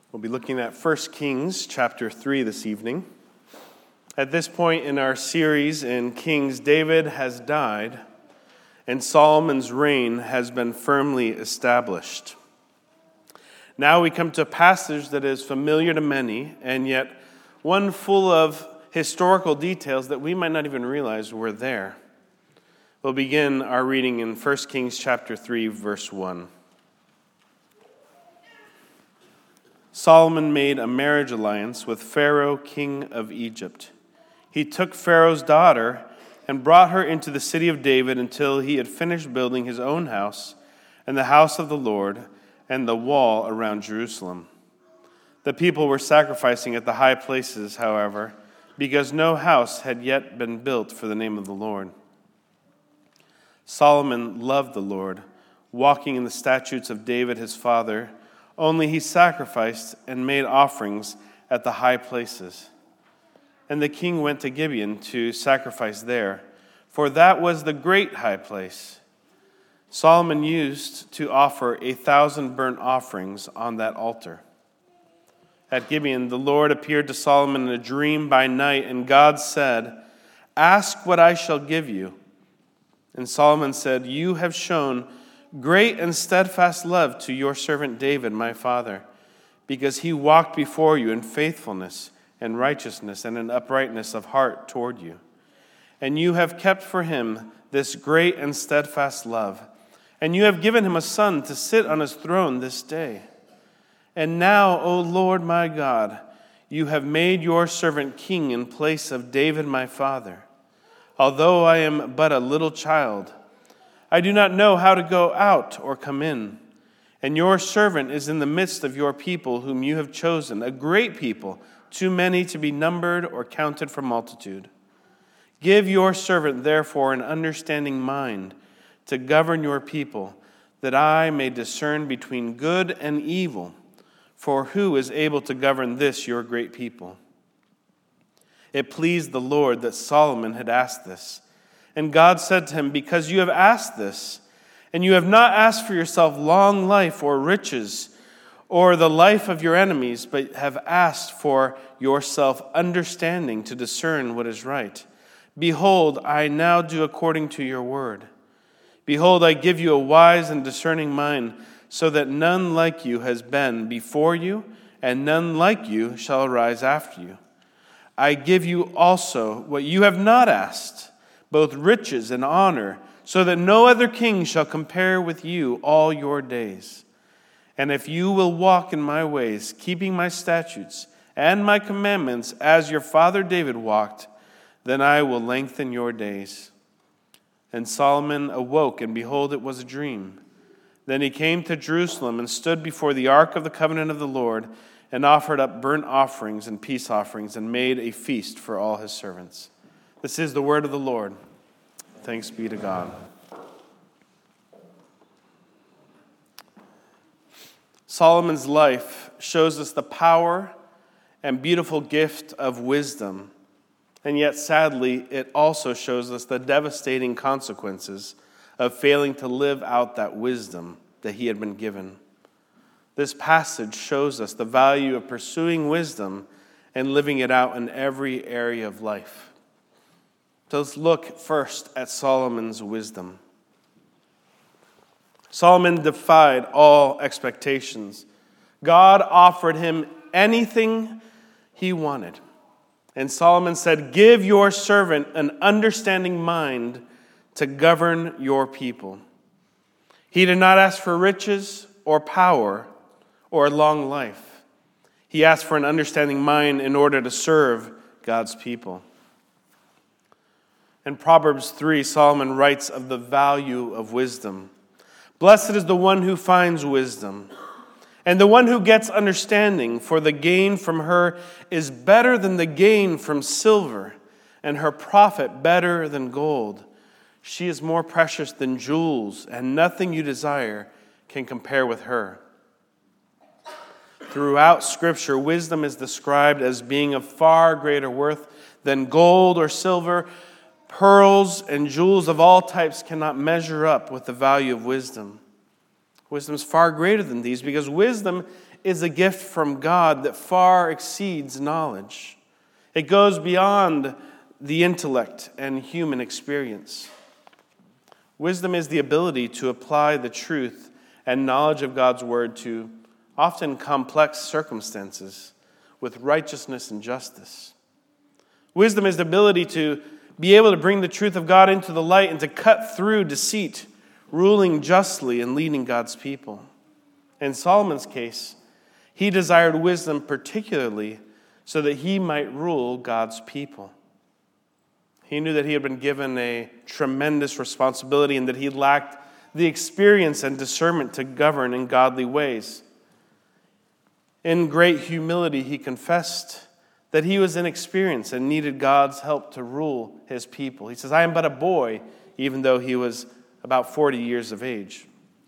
We'll be looking at 1 Kings chapter 3 this evening. At this point in our series in Kings, David has died, and Solomon's reign has been firmly established. Now we come to a passage that is familiar to many, and yet one full of historical details that we might not even realize were there. We'll begin our reading in 1 Kings chapter 3, verse 1. Solomon made a marriage alliance with Pharaoh, king of Egypt. He took Pharaoh's daughter and brought her into the city of David until he had finished building his own house and the house of the Lord and the wall around Jerusalem. The people were sacrificing at the high places, however, because no house had yet been built for the name of the Lord. Solomon loved the Lord, walking in the statutes of David his father. Only he sacrificed and made offerings at the high places. And the king went to Gibeon to sacrifice there, for that was the great high place. Solomon used to offer 1,000 burnt offerings on that altar. At Gibeon, the Lord appeared to Solomon in a dream by night, and God said, "Ask what I shall give you." And Solomon said, "You have shown great and steadfast love to your servant David, my father, because he walked before you in faithfulness and righteousness and in uprightness of heart toward you. And you have kept for him this great and steadfast love, and you have given him a son to sit on his throne this day. And now, O Lord my God, you have made your servant king in place of David my father. Although I am but a little child, I do not know how to go out or come in. And your servant is in the midst of your people whom you have chosen, a great people, too many to be numbered or counted for multitude. Give your servant, therefore, an understanding mind to govern your people, that I may discern between good and evil. For who is able to govern this, your great people?" It pleased the Lord that Solomon had asked this. And God said to him, "Because you have asked this, and you have not asked for yourself long life or riches or the life of your enemies, but have asked for yourself understanding to discern what is right. Behold, I now do according to your word. Behold, I give you a wise and discerning mind, so that none like you has been before you, and none like you shall arise after you. I give you also what you have not asked, both riches and honor, so that no other king shall compare with you all your days. And if you will walk in my ways, keeping my statutes and my commandments as your father David walked, then I will lengthen your days." And Solomon awoke, and behold, it was a dream. Then he came to Jerusalem and stood before the ark of the covenant of the Lord, and offered up burnt offerings and peace offerings, and made a feast for all his servants. This is the word of the Lord. Thanks be to God. Solomon's life shows us the power and beautiful gift of wisdom, and yet sadly, it also shows us the devastating consequences of failing to live out that wisdom that he had been given. This passage shows us the value of pursuing wisdom and living it out in every area of life. So let's look first at Solomon's wisdom. Solomon defied all expectations. God offered him anything he wanted. And Solomon said, "Give your servant an understanding mind to govern your people." He did not ask for riches or power or a long life. He asked for an understanding mind in order to serve God's people. In Proverbs 3, Solomon writes of the value of wisdom. "Blessed is the one who finds wisdom, and the one who gets understanding, for the gain from her is better than the gain from silver, and her profit better than gold. She is more precious than jewels, and nothing you desire can compare with her." Throughout Scripture, wisdom is described as being of far greater worth than gold or silver. Pearls and jewels of all types cannot measure up with the value of wisdom. Wisdom is far greater than these because wisdom is a gift from God that far exceeds knowledge. It goes beyond the intellect and human experience. Wisdom is the ability to apply the truth and knowledge of God's word to often complex circumstances with righteousness and justice. Wisdom is the ability to be able to bring the truth of God into the light and to cut through deceit, ruling justly and leading God's people. In Solomon's case, he desired wisdom particularly so that he might rule God's people. He knew that he had been given a tremendous responsibility and that he lacked the experience and discernment to govern in godly ways. In great humility, he confessed that he was inexperienced and needed God's help to rule his people. He says, "I am but a boy," even though he was about 40 years of age.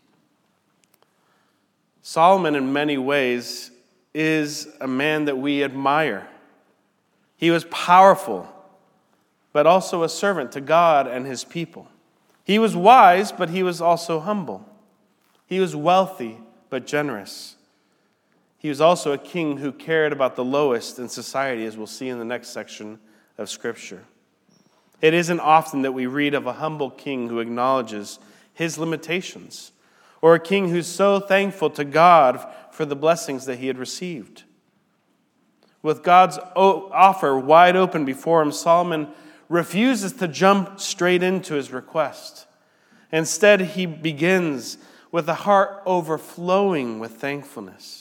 Solomon, in many ways, is a man that we admire. He was powerful, but also a servant to God and his people. He was wise, but he was also humble. He was wealthy, but generous. He was also a king who cared about the lowest in society, as we'll see in the next section of Scripture. It isn't often that we read of a humble king who acknowledges his limitations, or a king who's so thankful to God for the blessings that he had received. With God's offer wide open before him, Solomon refuses to jump straight into his request. Instead, he begins with a heart overflowing with thankfulness.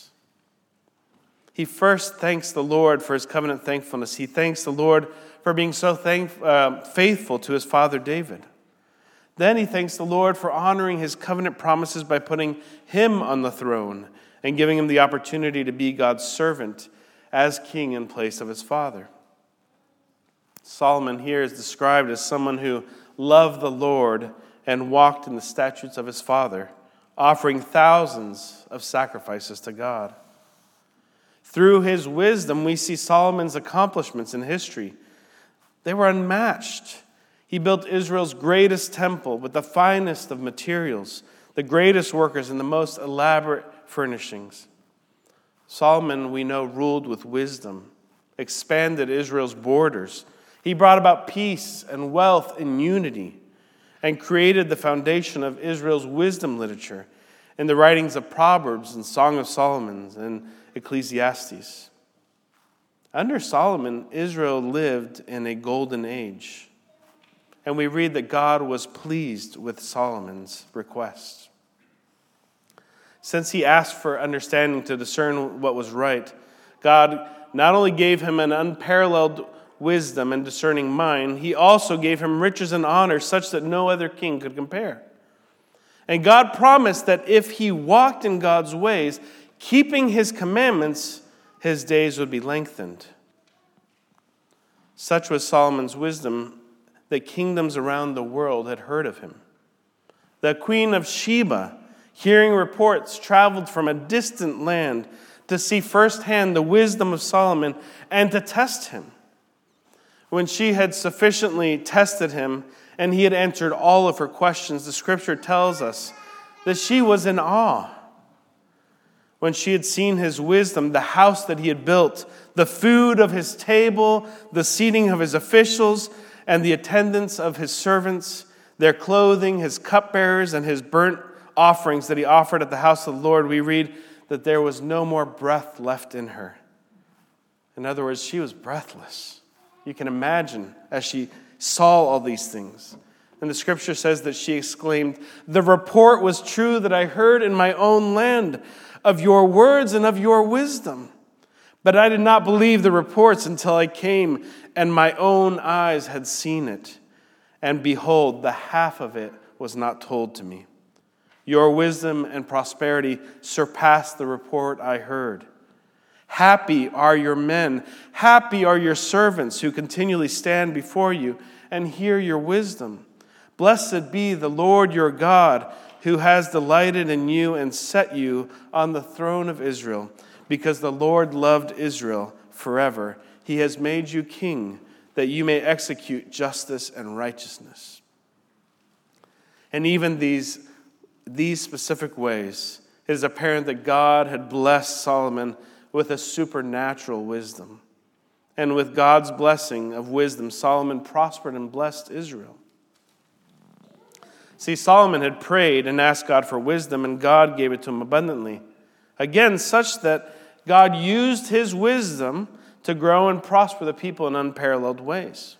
He first thanks the Lord for his covenant thankfulness. He thanks the Lord for being so faithful to his father David. Then he thanks the Lord for honoring his covenant promises by putting him on the throne and giving him the opportunity to be God's servant as king in place of his father. Solomon here is described as someone who loved the Lord and walked in the statutes of his father, offering thousands of sacrifices to God. Through his wisdom, we see Solomon's accomplishments in history. They were unmatched. He built Israel's greatest temple with the finest of materials, the greatest workers, and the most elaborate furnishings. Solomon, we know, ruled with wisdom, expanded Israel's borders. He brought about peace and wealth and unity, and created the foundation of Israel's wisdom literature in the writings of Proverbs and Song of Solomon and Ecclesiastes. Under Solomon, Israel lived in a golden age. And we read that God was pleased with Solomon's request. Since he asked for understanding to discern what was right, God not only gave him an unparalleled wisdom and discerning mind, he also gave him riches and honor such that no other king could compare. And God promised that if he walked in God's ways, keeping his commandments, his days would be lengthened. Such was Solomon's wisdom that kingdoms around the world had heard of him. The Queen of Sheba, hearing reports, traveled from a distant land to see firsthand the wisdom of Solomon and to test him. When she had sufficiently tested him and he had answered all of her questions, the scripture tells us that she was in awe. When she had seen his wisdom, the house that he had built, the food of his table, the seating of his officials, and the attendance of his servants, their clothing, his cupbearers, and his burnt offerings that he offered at the house of the Lord, we read that there was no more breath left in her. In other words, she was breathless. You can imagine as she saw all these things. And the scripture says that she exclaimed, "The report was true that I heard in my own land of your words and of your wisdom. But I did not believe the reports until I came and my own eyes had seen it. And behold, the half of it was not told to me. Your wisdom and prosperity surpassed the report I heard. Happy are your men, happy are your servants who continually stand before you and hear your wisdom. Blessed be the Lord your God, who has delighted in you and set you on the throne of Israel, because the Lord loved Israel forever. He has made you king, that you may execute justice and righteousness." And even these specific ways, it is apparent that God had blessed Solomon with a supernatural wisdom. And with God's blessing of wisdom, Solomon prospered and blessed Israel. See, Solomon had prayed and asked God for wisdom, and God gave it to him abundantly. Again, such that God used his wisdom to grow and prosper the people in unparalleled ways.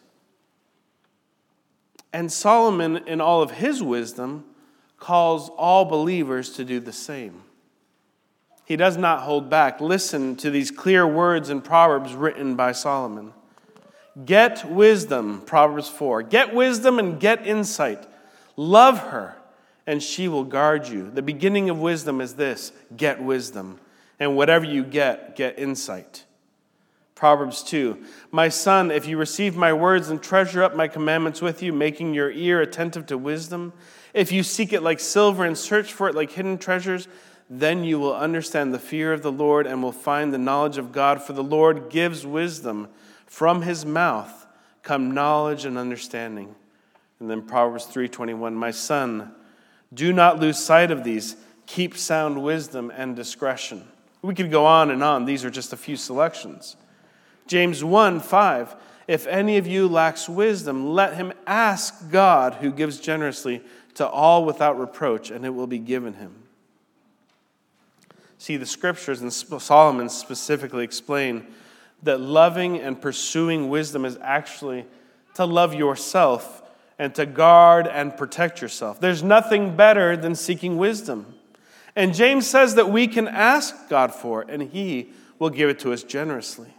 And Solomon, in all of his wisdom, calls all believers to do the same. He does not hold back. Listen to these clear words in Proverbs written by Solomon. Get wisdom, Proverbs 4. Get wisdom and get insight. Love her, and she will guard you. The beginning of wisdom is this: get wisdom. And whatever you get insight. Proverbs 2. My son, if you receive my words and treasure up my commandments with you, making your ear attentive to wisdom, if you seek it like silver and search for it like hidden treasures, then you will understand the fear of the Lord and will find the knowledge of God. For the Lord gives wisdom. From his mouth come knowledge and understanding. And then Proverbs 3:21, my son, do not lose sight of these. Keep sound wisdom and discretion. We could go on and on. These are just a few selections. James 1:5, if any of you lacks wisdom, let him ask God, who gives generously to all without reproach, and it will be given him. See, the scriptures, and Solomon specifically explain that loving and pursuing wisdom is actually to love yourself and to guard and protect yourself. There's nothing better than seeking wisdom. And James says that we can ask God for it, and he will give it to us generously.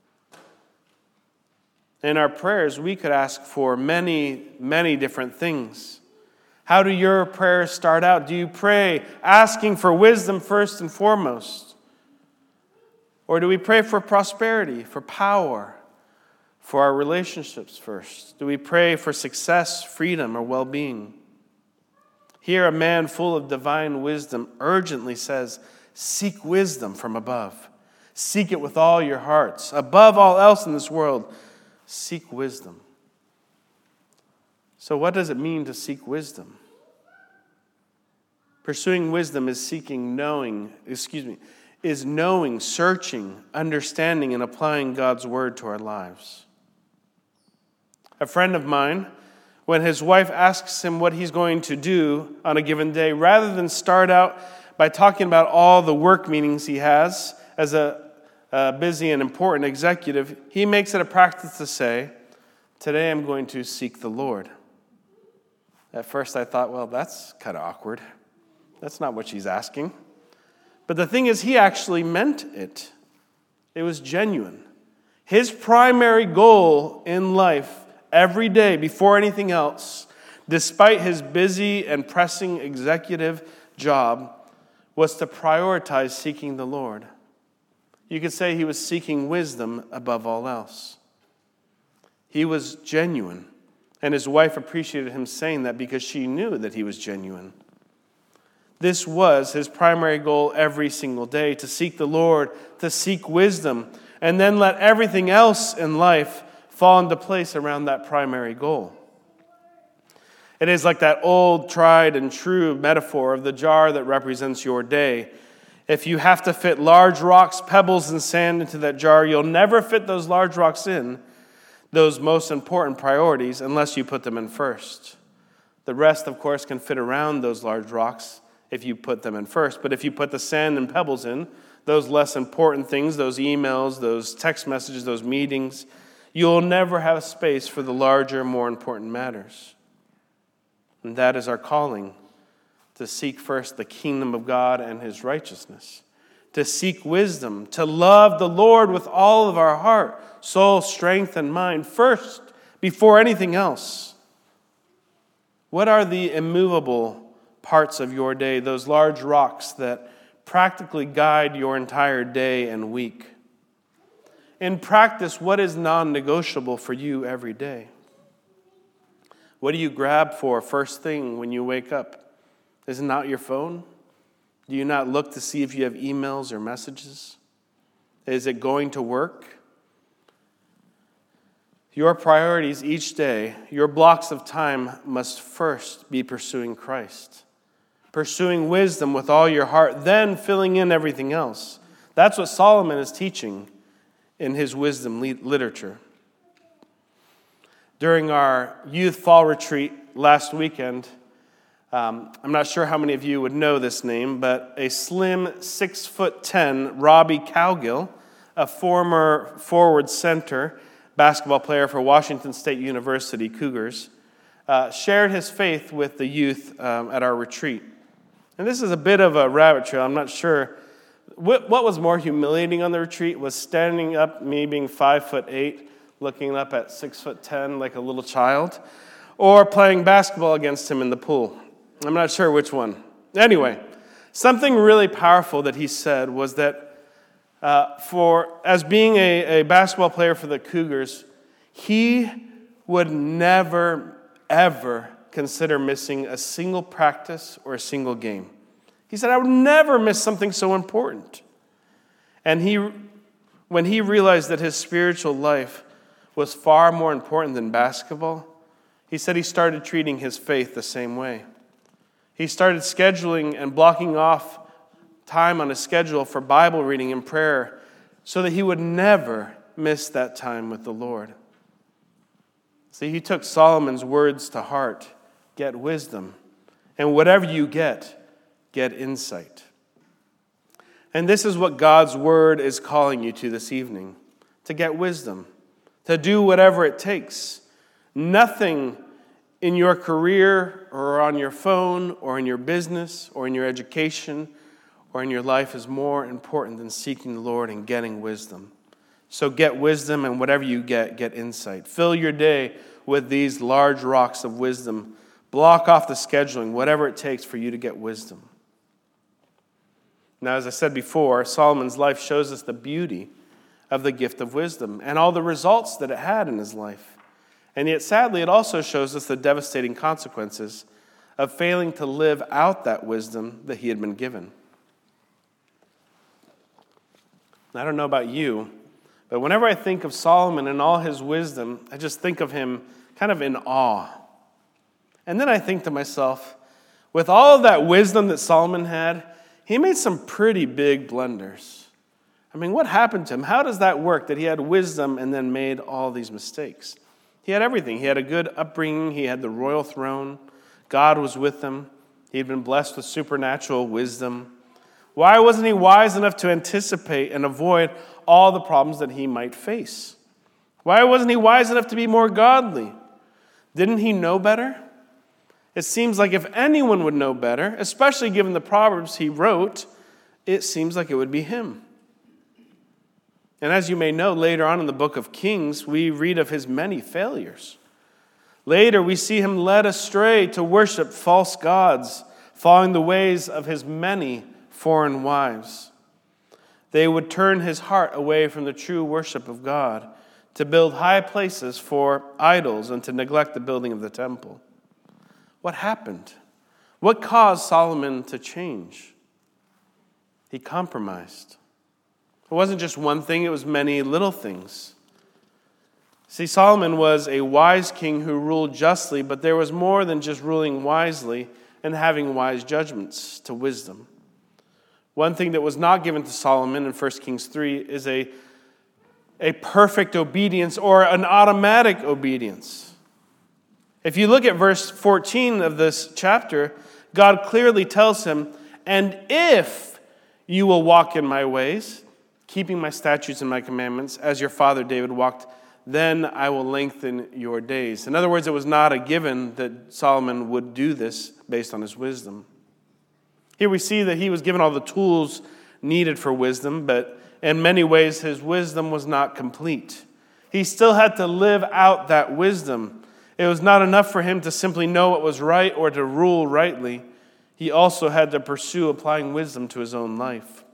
In our prayers, we could ask for many, many different things. How do your prayers start out? Do you pray asking for wisdom first and foremost? Or do we pray for prosperity, for power, for our relationships first? Do we pray for success, freedom, or well-being? Here, a man full of divine wisdom urgently says, seek wisdom from above. Seek it with all your hearts. Above all else in this world, seek wisdom. So what does it mean to seek wisdom? Pursuing wisdom is knowing, searching, understanding, and applying God's word to our lives. A friend of mine, when his wife asks him what he's going to do on a given day, rather than start out by talking about all the work meetings he has as a busy and important executive, he makes it a practice to say, today I'm going to seek the Lord. At first I thought, well, that's kind of awkward. That's not what she's asking. But the thing is, he actually meant it. It was genuine. His primary goal in life, every day, before anything else, despite his busy and pressing executive job, was to prioritize seeking the Lord. You could say he was seeking wisdom above all else. He was genuine. And his wife appreciated him saying that because she knew that he was genuine. This was his primary goal every single day, to seek the Lord, to seek wisdom, and then let everything else in life fall into place around that primary goal. It is like that old, tried and true metaphor of the jar that represents your day. If you have to fit large rocks, pebbles, and sand into that jar, you'll never fit those large rocks in, those most important priorities, unless you put them in first. The rest, of course, can fit around those large rocks if you put them in first. But if you put the sand and pebbles in, those less important things, those emails, those text messages, those meetings, you'll never have space for the larger, more important matters. And that is our calling, to seek first the kingdom of God and his righteousness, to seek wisdom, to love the Lord with all of our heart, soul, strength, and mind first before anything else. What are the immovable parts of your day, those large rocks that practically guide your entire day and week? In practice, what is non-negotiable for you every day? What do you grab for first thing when you wake up? Is it not your phone? Do you not look to see if you have emails or messages? Is it going to work? Your priorities each day, your blocks of time must first be pursuing Christ. pursuing wisdom with all your heart, then filling in everything else. That's what Solomon is teaching in his wisdom literature. During our youth fall retreat last weekend, I'm not sure how many of you would know this name, but a slim 6'10" Robbie Cowgill, a former forward center basketball player for Washington State University Cougars, shared his faith with the youth at our retreat. And this is a bit of a rabbit trail. I'm not sure. What was more humiliating on the retreat was standing up, me being 5'8", looking up at 6'10" like a little child, or playing basketball against him in the pool. I'm not sure which one. Anyway, something really powerful that he said was that as being a basketball player for the Cougars, he would never, ever consider missing a single practice or a single game. He said, I would never miss something so important. And when he realized that his spiritual life was far more important than basketball, he said he started treating his faith the same way. He started scheduling and blocking off time on his schedule for Bible reading and prayer so that he would never miss that time with the Lord. See, he took Solomon's words to heart. Get wisdom. And whatever you get insight. And this is what God's word is calling you to this evening. To get wisdom. To do whatever it takes. Nothing in your career or on your phone or in your business or in your education or in your life is more important than seeking the Lord and getting wisdom. So get wisdom, and whatever you get insight. Fill your day with these large rocks of wisdom. Block off the scheduling, whatever it takes for you to get wisdom. Now, as I said before, Solomon's life shows us the beauty of the gift of wisdom and all the results that it had in his life. And yet, sadly, it also shows us the devastating consequences of failing to live out that wisdom that he had been given. I don't know about you, but whenever I think of Solomon and all his wisdom, I just think of him kind of in awe. And then I think to myself, with all of that wisdom that Solomon had, he made some pretty big blunders. I mean, what happened to him? How does that work, that he had wisdom and then made all these mistakes? He had everything. He had a good upbringing. He had the royal throne. God was with him. He had been blessed with supernatural wisdom. Why wasn't he wise enough to anticipate and avoid all the problems that he might face? Why wasn't he wise enough to be more godly? Didn't he know better? It seems like if anyone would know better, especially given the Proverbs he wrote, it seems like it would be him. And as you may know, later on in the book of Kings, we read of his many failures. Later, we see him led astray to worship false gods, following the ways of his many foreign wives. They would turn his heart away from the true worship of God to build high places for idols and to neglect the building of the temple. What happened? What caused Solomon to change? He compromised. It wasn't just one thing, it was many little things. See, Solomon was a wise king who ruled justly, but there was more than just ruling wisely and having wise judgments to wisdom. One thing that was not given to Solomon in 1 Kings 3 is a perfect obedience or an automatic obedience. If you look at verse 14 of this chapter, God clearly tells him, "And if you will walk in my ways, keeping my statutes and my commandments, as your father David walked, then I will lengthen your days." In other words, it was not a given that Solomon would do this based on his wisdom. Here we see that he was given all the tools needed for wisdom, but in many ways his wisdom was not complete. He still had to live out that wisdom. It was not enough for him to simply know what was right or to rule rightly. He also had to pursue applying wisdom to his own life.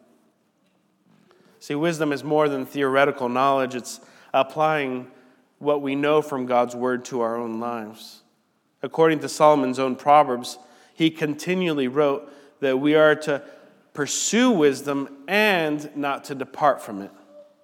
See, wisdom is more than theoretical knowledge. It's applying what we know from God's word to our own lives. According to Solomon's own Proverbs, he continually wrote that we are to pursue wisdom and not to depart from it.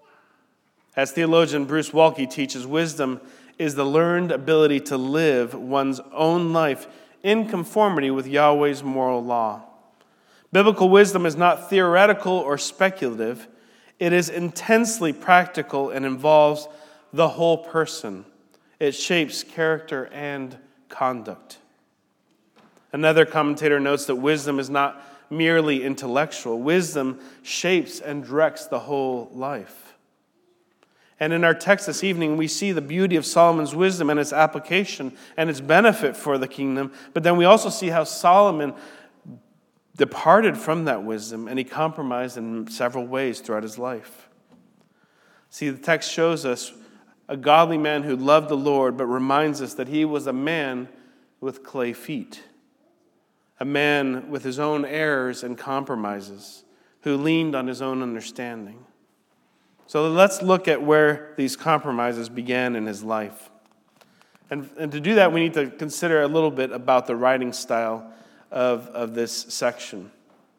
As theologian Bruce Waltke teaches, wisdom is the learned ability to live one's own life in conformity with Yahweh's moral law. Biblical wisdom is not theoretical or speculative. It is intensely practical and involves the whole person. It shapes character and conduct. Another commentator notes that wisdom is not merely intellectual. Wisdom shapes and directs the whole life. And in our text this evening, we see the beauty of Solomon's wisdom and its application and its benefit for the kingdom. But then we also see how Solomon departed from that wisdom, and he compromised in several ways throughout his life. See, the text shows us a godly man who loved the Lord, but reminds us that he was a man with clay feet, a man with his own errors and compromises, who leaned on his own understanding. So let's look at where these compromises began in his life. And to do that, we need to consider a little bit about the writing style of this section.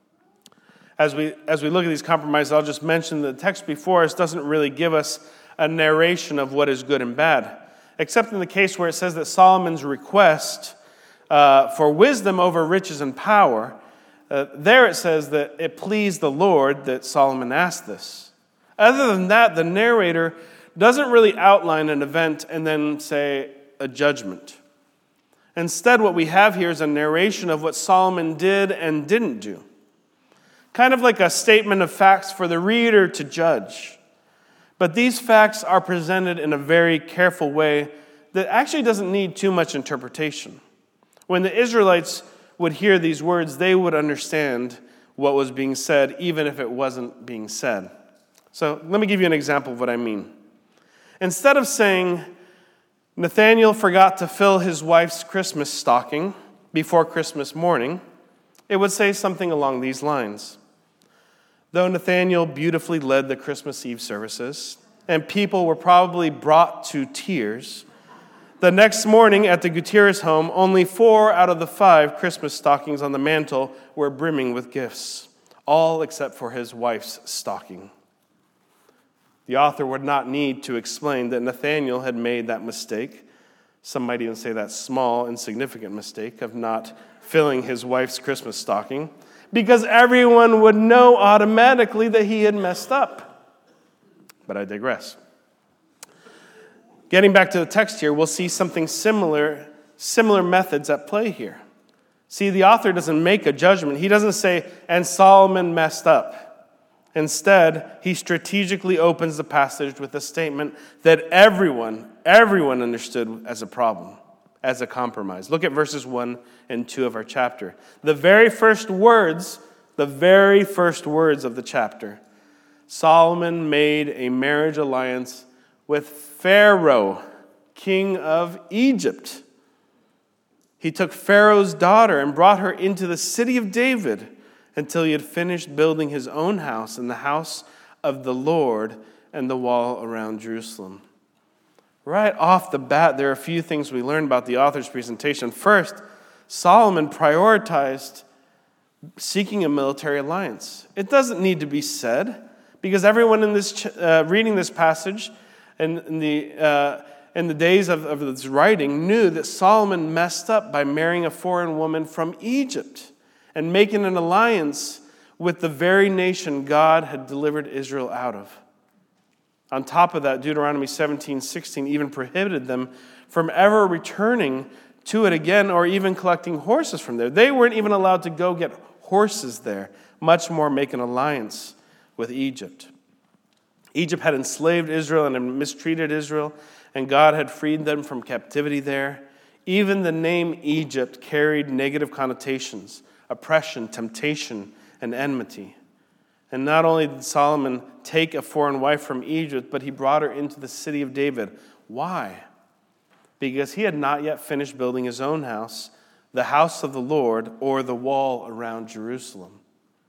As we look at these compromises, I'll just mention the text before us doesn't really give us a narration of what is good and bad, except in the case where it says that Solomon's request for wisdom over riches and power, there it says that it pleased the Lord that Solomon asked this. Other than that, the narrator doesn't really outline an event and then say a judgment. Instead, what we have here is a narration of what Solomon did and didn't do. Kind of like a statement of facts for the reader to judge. But these facts are presented in a very careful way that actually doesn't need too much interpretation. When the Israelites would hear these words, they would understand what was being said, even if it wasn't being said. So let me give you an example of what I mean. Instead of saying, Nathanael forgot to fill his wife's Christmas stocking before Christmas morning, it would say something along these lines. Though Nathanael beautifully led the Christmas Eve services, and people were probably brought to tears, the next morning at the Gutierrez home, only 4 out of the 5 Christmas stockings on the mantle were brimming with gifts, all except for his wife's stocking. The author would not need to explain that Nathanael had made that mistake. Some might even say that small, insignificant mistake of not filling his wife's Christmas stocking, because everyone would know automatically that he had messed up. But I digress. Getting back to the text here, we'll see something similar methods at play here. See, the author doesn't make a judgment. He doesn't say, and Solomon messed up. Instead, he strategically opens the passage with a statement that everyone understood as a problem, as a compromise. Look at verses 1 and 2 of our chapter. The very first words of the chapter. Solomon made a marriage alliance with Pharaoh, king of Egypt. He took Pharaoh's daughter and brought her into the city of David until he had finished building his own house and the house of the Lord and the wall around Jerusalem. Right off the bat, there are a few things we learn about the author's presentation. First, Solomon prioritized seeking a military alliance. It doesn't need to be said, because everyone in this reading this passage and in the days of this writing knew that Solomon messed up by marrying a foreign woman from Egypt and making an alliance with the very nation God had delivered Israel out of. On top of that, Deuteronomy 17:16 even prohibited them from ever returning to it again or even collecting horses from there. They weren't even allowed to go get horses there, much more make an alliance with Egypt. Egypt had enslaved Israel and had mistreated Israel, and God had freed them from captivity there. Even the name Egypt carried negative connotations: oppression, temptation, and enmity. And not only did Solomon take a foreign wife from Egypt, but he brought her into the city of David. Why? Because he had not yet finished building his own house, the house of the Lord, or the wall around Jerusalem.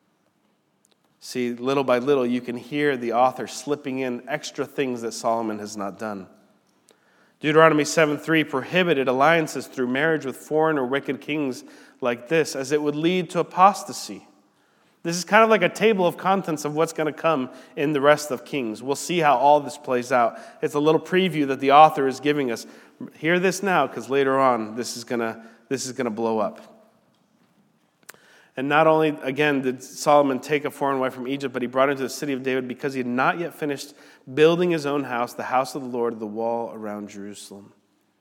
See, little by little, you can hear the author slipping in extra things that Solomon has not done. Deuteronomy 7:3 prohibited alliances through marriage with foreign or wicked kings like this, as it would lead to apostasy. This is kind of like a table of contents of what's going to come in the rest of Kings. We'll see how all this plays out. It's a little preview that the author is giving us. Hear this now, because later on this is going to this is going to blow up. And not only, again, did Solomon take a foreign wife from Egypt, but he brought her to the city of David because he had not yet finished building his own house, the house of the Lord, the wall around Jerusalem.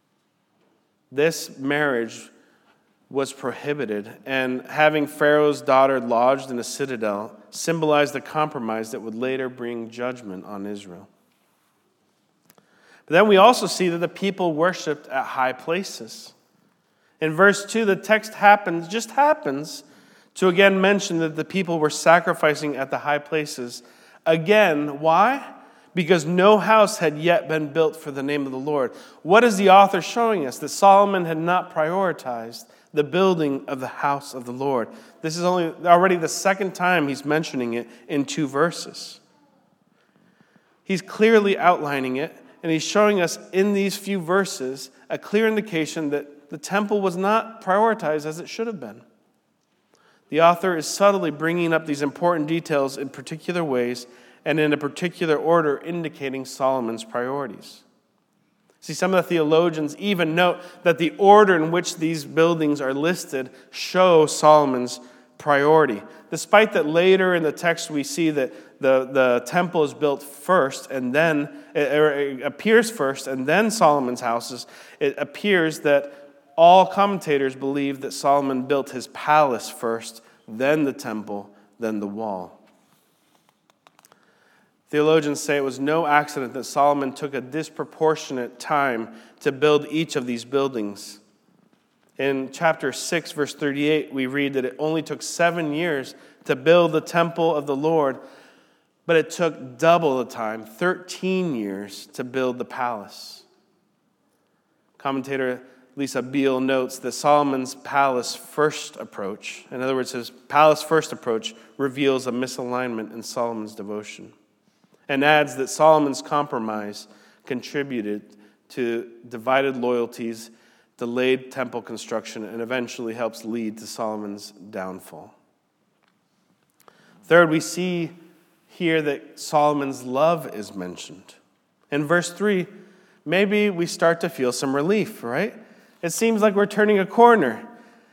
This marriage was prohibited, and having Pharaoh's daughter lodged in a citadel symbolized a compromise that would later bring judgment on Israel. But then we also see that the people worshipped at high places. In verse 2, the text happens to again mention that the people were sacrificing at the high places. Again, why? Because no house had yet been built for the name of the Lord. What is the author showing us? That Solomon had not prioritized the building of the house of the Lord. This is already the second time he's mentioning it in 2 verses. He's clearly outlining it, and he's showing us in these few verses a clear indication that the temple was not prioritized as it should have been. The author is subtly bringing up these important details in particular ways and in a particular order, indicating Solomon's priorities. See, some of the theologians even note that the order in which these buildings are listed show Solomon's priority. Despite that later in the text we see that the temple is built first and then, it appears first and then Solomon's houses, it appears that all commentators believe that Solomon built his palace first, then the temple, then the wall. Theologians say it was no accident that Solomon took a disproportionate time to build each of these buildings. In chapter 6, verse 38, we read that it only took 7 years to build the temple of the Lord, but it took double the time, 13 years, to build the palace. Commentator Lisa Beale notes that Solomon's palace first approach, in other words, his palace first approach, reveals a misalignment in Solomon's devotion, and adds that Solomon's compromise contributed to divided loyalties, delayed temple construction, and eventually helps lead to Solomon's downfall. Third, we see here that Solomon's love is mentioned. In verse 3, maybe we start to feel some relief, right? It seems like we're turning a corner.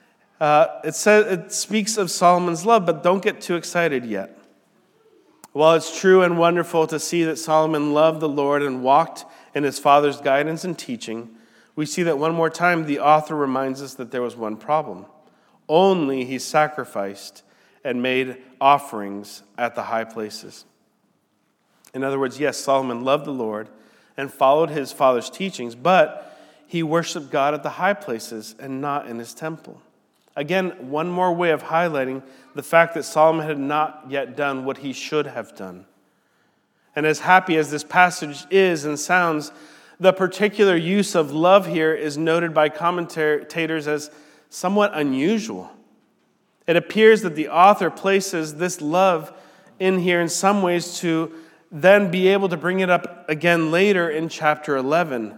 It speaks of Solomon's love, but don't get too excited yet. While it's true and wonderful to see that Solomon loved the Lord and walked in his father's guidance and teaching, we see that one more time the author reminds us that there was one problem. Only he sacrificed and made offerings at the high places. In other words, yes, Solomon loved the Lord and followed his father's teachings, but he worshiped God at the high places and not in his temple. Again, one more way of highlighting the fact that Solomon had not yet done what he should have done. And as happy as this passage is and sounds, the particular use of love here is noted by commentators as somewhat unusual. It appears that the author places this love in here in some ways to then be able to bring it up again later in chapter 11.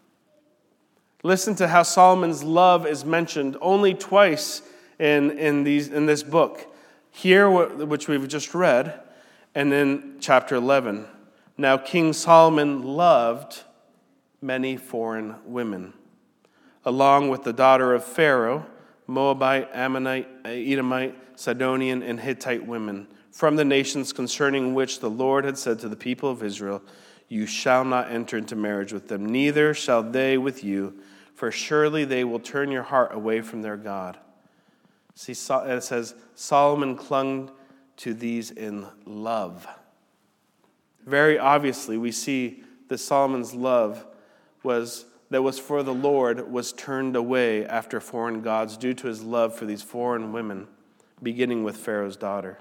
Listen to how Solomon's love is mentioned only twice in this book. Here, which we've just read, and in chapter 11. Now King Solomon loved many foreign women, along with the daughter of Pharaoh, Moabite, Ammonite, Edomite, Sidonian, and Hittite women, from the nations concerning which the Lord had said to the people of Israel, "You shall not enter into marriage with them, neither shall they with you, for surely they will turn your heart away from their God." See, it says, Solomon clung to these in love. Very obviously, we see that Solomon's love that was for the Lord was turned away after foreign gods due to his love for these foreign women, beginning with Pharaoh's daughter.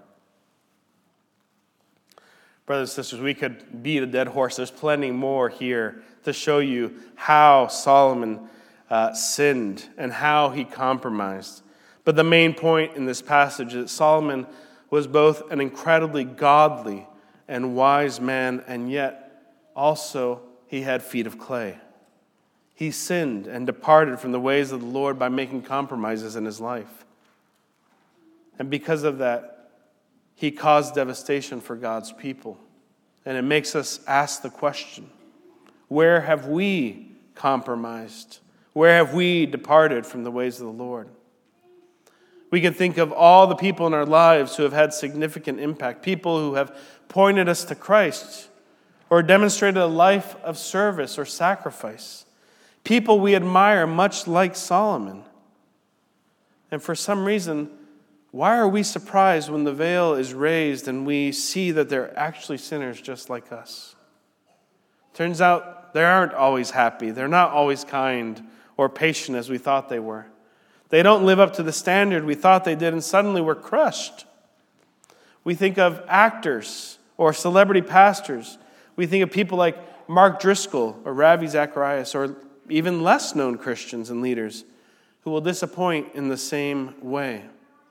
Brothers and sisters, we could beat a dead horse. There's plenty more here to show you how Solomon sinned and how he compromised. But the main point in this passage is that Solomon was both an incredibly godly and wise man, and yet also he had feet of clay. He sinned and departed from the ways of the Lord by making compromises in his life. And because of that, he caused devastation for God's people. And it makes us ask the question, where have we compromised? Where have we departed from the ways of the Lord? We can think of all the people in our lives who have had significant impact, people who have pointed us to Christ or demonstrated a life of service or sacrifice, people we admire, much like Solomon. And for some reason, why are we surprised when the veil is raised and we see that they're actually sinners just like us? Turns out they aren't always happy. They're not always kind or patient as we thought they were. They don't live up to the standard we thought they did, and suddenly we're crushed. We think of actors or celebrity pastors. We think of people like Mark Driscoll or Ravi Zacharias, or even less known Christians and leaders who will disappoint in the same way.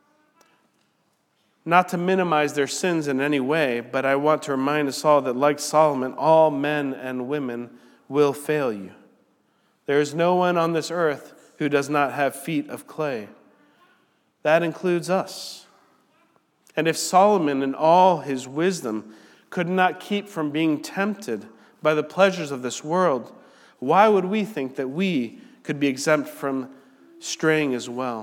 Not to minimize their sins in any way, but I want to remind us all that, like Solomon, all men and women will fail you. There is no one on this earth who does not have feet of clay. That includes us. And if Solomon, in all his wisdom, could not keep from being tempted by the pleasures of this world, why would we think that we could be exempt from straying as well?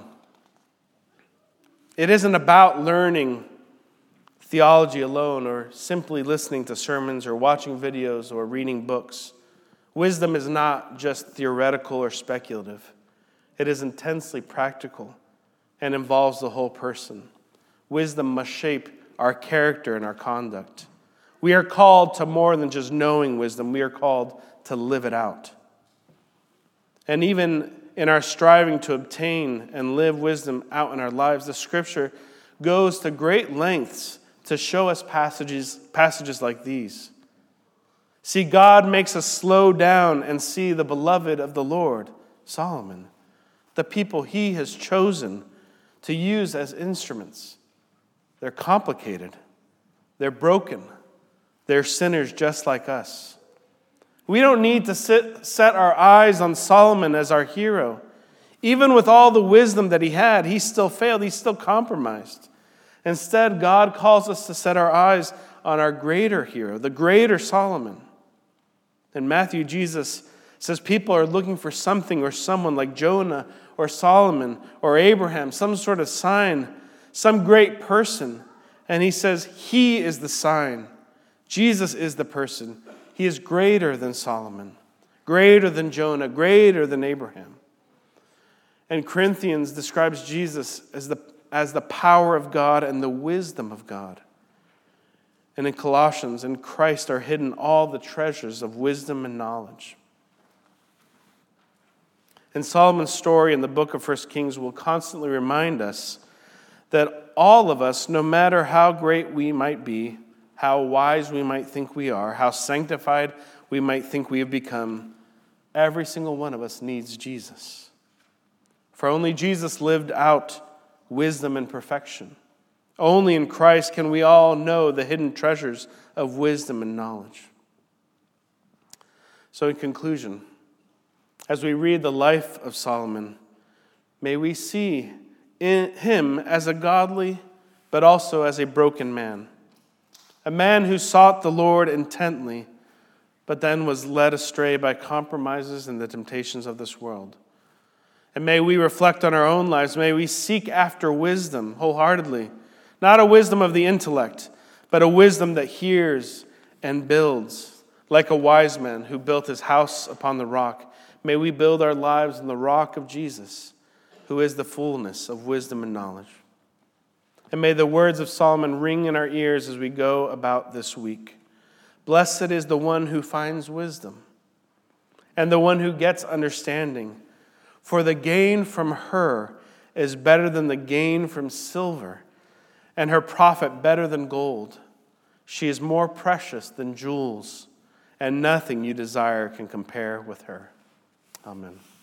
It isn't about learning theology alone or simply listening to sermons or watching videos or reading books. Wisdom is not just theoretical or speculative. It is intensely practical and involves the whole person. Wisdom must shape our character and our conduct. We are called to more than just knowing wisdom. We are called to live it out. And even in our striving to obtain and live wisdom out in our lives, the Scripture goes to great lengths to show us passages like these. See, God makes us slow down and see the beloved of the Lord, Solomon, the people he has chosen to use as instruments. They're complicated. They're broken. They're sinners just like us. We don't need to set our eyes on Solomon as our hero. Even with all the wisdom that he had, he still failed. He still compromised. Instead, God calls us to set our eyes on our greater hero, the greater Solomon. In Matthew, Jesus says people are looking for something or someone like Jonah or Solomon or Abraham, some sort of sign, some great person. And he says he is the sign. Jesus is the person. He is greater than Solomon, greater than Jonah, greater than Abraham. And Corinthians describes Jesus as the power of God and the wisdom of God. And in Colossians, in Christ are hidden all the treasures of wisdom and knowledge. And Solomon's story in the book of 1 Kings will constantly remind us that all of us, no matter how great we might be, how wise we might think we are, how sanctified we might think we have become, every single one of us needs Jesus. For only Jesus lived out wisdom and perfection. Only in Christ can we all know the hidden treasures of wisdom and knowledge. So in conclusion, as we read the life of Solomon, may we see in him as a godly, but also as a broken man. A man who sought the Lord intently, but then was led astray by compromises and the temptations of this world. And may we reflect on our own lives. May we seek after wisdom wholeheartedly. Not a wisdom of the intellect, but a wisdom that hears and builds. Like a wise man who built his house upon the rock, may we build our lives on the rock of Jesus, who is the fullness of wisdom and knowledge. And may the words of Solomon ring in our ears as we go about this week. Blessed is the one who finds wisdom and the one who gets understanding. For the gain from her is better than the gain from silver, and her profit better than gold. She is more precious than jewels, and nothing you desire can compare with her. Amen.